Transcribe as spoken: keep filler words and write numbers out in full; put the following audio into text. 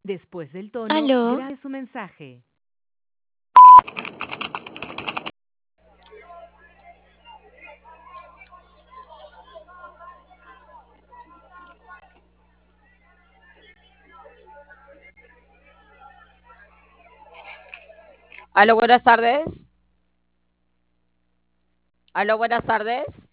Después del tono, ¿Aló? grabe su mensaje. Aló, buenas tardes. Aló, buenas tardes.